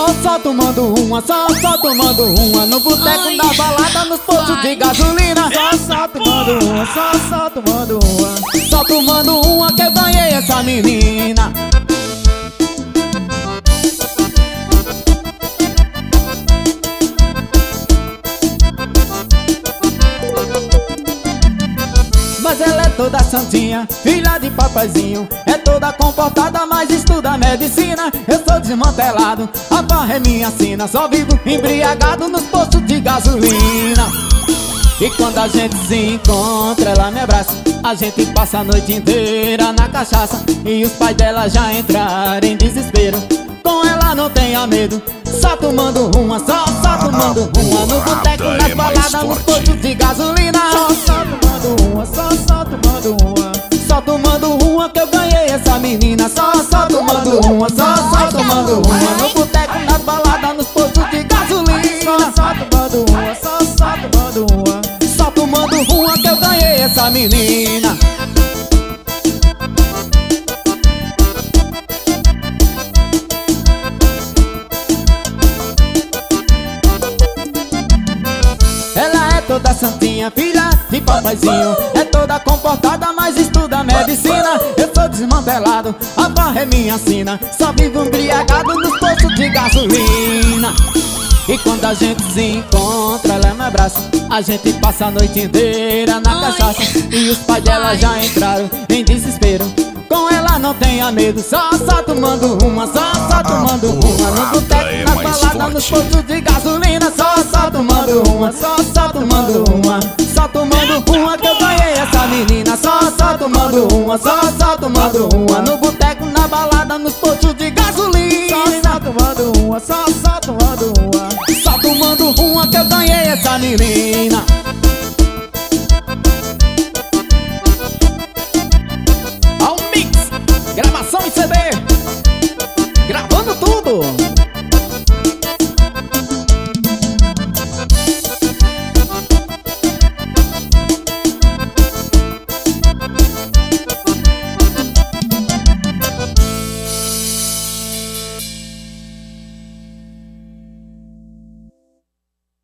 Só tomando uma, só tomando uma. No boteco, na balada, nos postos de gasolina. Só tomando uma, só tomando uma. Só tomando uma que eu ganhei essa menina. Mas ela é toda santinha, filha de papaizinho. É toda comportada, mas estuda medicina. Eu sou desmantelado, a barra é minha sina. Só vivo embriagado nos postos de gasolina. E quando a gente se encontra, ela me abraça. A gente passa a noite inteira na cachaça. E os pais dela já entraram em desespero. Com ela não tenha medo, só tomando uma, só tomando uma. No boteco, nas baladas, nos postos de gasolina. Só tomando uma, só tomando uma. Só tomando uma que eu ganhei essa menina. Só tomando uma, só tomando uma. No boteco, nas baladas, nos postos de gasolina. Só tomando uma, só tomando uma. Só tomando uma que eu ganhei essa menina. Ela é toda santinha, filha de papaizinho. É toda comportada, mas estuda medicina. Eu sou desmantelado, a barra é minha sina. Só vivo embriagado nos postos de gasolina. E quando a gente se encontra, ela me abraça. A gente passa a noite inteira na cachaça. E os pais dela já entraram em desespero. Com ela não tenha medo, só tomando uma, só tomando uma. No boteco, na balada, nos postos de gasolina. Só tomando uma, só tomando uma. Só tomando uma que eu ganhei essa menina. Só tomando uma, só tomando uma. No boteco, na balada, nos postos de gasolina. Só tomando uma, só tomando uma. Só tomando uma que eu ganhei essa menina.